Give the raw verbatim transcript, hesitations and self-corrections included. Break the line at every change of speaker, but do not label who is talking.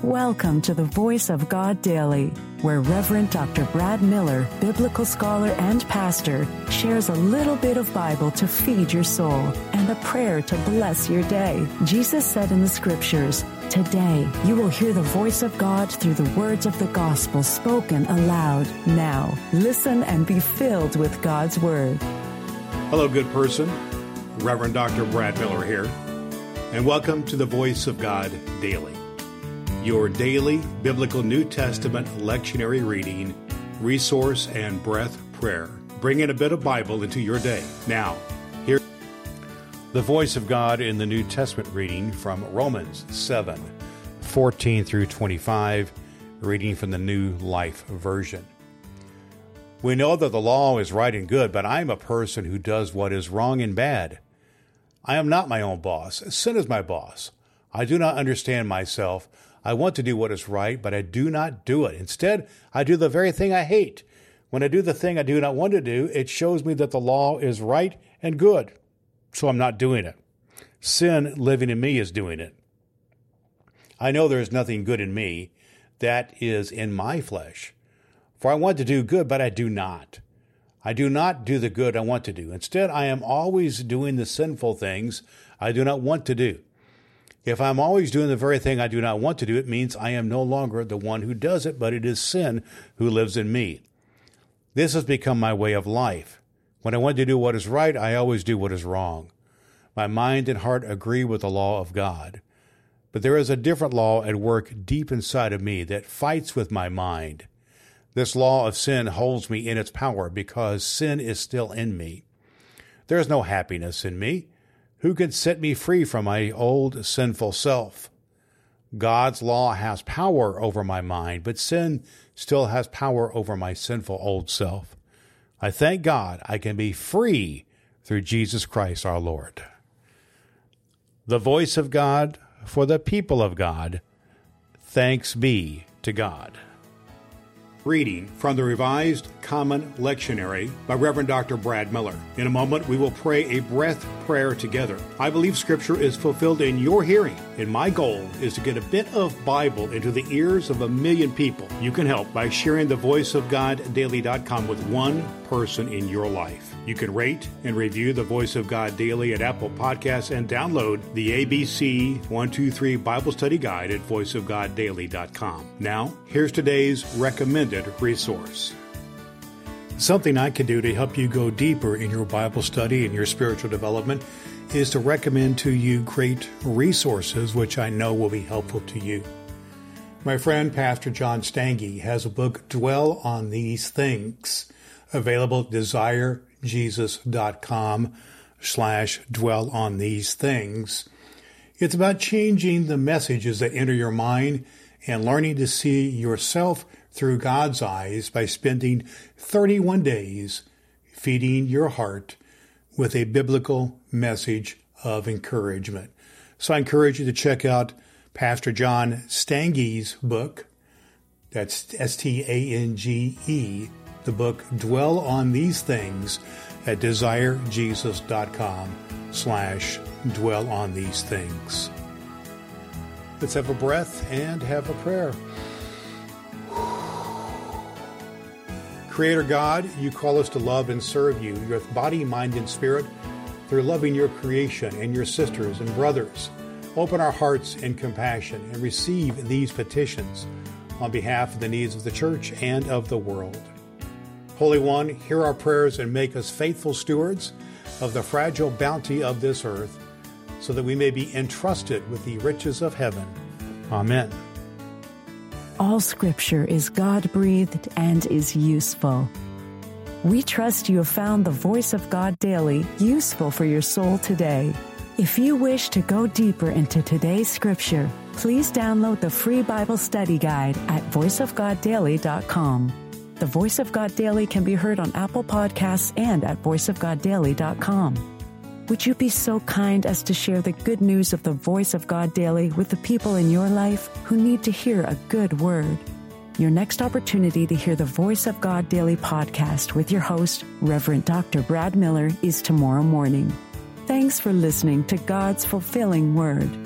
Welcome to the Voice of God Daily, where Reverend Doctor Brad Miller, biblical scholar and pastor, shares a little bit of Bible to feed your soul and a prayer to bless your day. Jesus said in the scriptures, "Today you will hear the voice of God through the words of the gospel spoken aloud." Now, listen and be filled with God's word.
Hello, good person. Reverend Doctor Brad Miller here, and welcome to the Voice of God Daily, your daily biblical New Testament lectionary reading, resource, and breath prayer, bringing a bit of Bible into your day. Now, here the voice of God in the New Testament reading from Romans seven, fourteen through twenty-five, reading from the New Life Version. We know that the law is right and good, but I am a person who does what is wrong and bad. I am not my own boss. Sin is my boss. I do not understand myself. I want to do what is right, but I do not do it. Instead, I do the very thing I hate. When I do the thing I do not want to do, it shows me that the law is right and good, so I'm not doing it. Sin living in me is doing it. I know there is nothing good in me, that is in my flesh. For I want to do good, but I do not. I do not do the good I want to do. Instead, I am always doing the sinful things I do not want to do. If I'm always doing the very thing I do not want to do, it means I am no longer the one who does it, but it is sin who lives in me. This has become my way of life. When I want to do what is right, I always do what is wrong. My mind and heart agree with the law of God. But there is a different law at work deep inside of me that fights with my mind. This law of sin holds me in its power because sin is still in me. There is no happiness in me. Who can set me free from my old sinful self? God's law has power over my mind, but sin still has power over my sinful old self. I thank God I can be free through Jesus Christ our Lord. The voice of God for the people of God. Thanks be to God. Reading from the Revised Common Lectionary by Reverend Doctor Brad Miller. In a moment, we will pray a breath prayer together. I believe Scripture is fulfilled in your hearing, and my goal is to get a bit of Bible into the ears of a million people. You can help by sharing the voice of god daily dot com with one person in your life. You can rate and review the Voice of God Daily at Apple Podcasts and download the A B C one two three Bible Study Guide at voice of god daily dot com. Now, here's today's recommended resource. Something I can do to help you go deeper in your Bible study and your spiritual development is to recommend to you great resources which I know will be helpful to you. My friend Pastor John Stange has a book, Dwell on These Things, available at desire jesus dot com slash dwell on these things. It's about changing the messages that enter your mind and learning to see yourself through God's eyes by spending thirty-one days feeding your heart with a biblical message of encouragement. So I encourage you to check out Pastor John Stange's book. That's S T A N G E, the book Dwell on These Things at desire jesus dot com slash dwell on these things. Let's have a breath and have a prayer. Creator God, you call us to love and serve you, your body, mind, and spirit, through loving your creation and your sisters and brothers. Open our hearts in compassion and receive these petitions on behalf of the needs of the church and of the world. Holy One, hear our prayers and make us faithful stewards of the fragile bounty of this earth, so that we may be entrusted with the riches of heaven. Amen.
All Scripture is God-breathed and is useful. We trust you have found the Voice of God Daily useful for your soul today. If you wish to go deeper into today's Scripture, please download the free Bible study guide at voice of god daily dot com. The Voice of God Daily can be heard on Apple Podcasts and at voice of god daily dot com. Would you be so kind as to share the good news of the Voice of God Daily with the people in your life who need to hear a good word? Your next opportunity to hear the Voice of God Daily podcast with your host, Reverend Doctor Brad Miller, is tomorrow morning. Thanks for listening to God's fulfilling Word.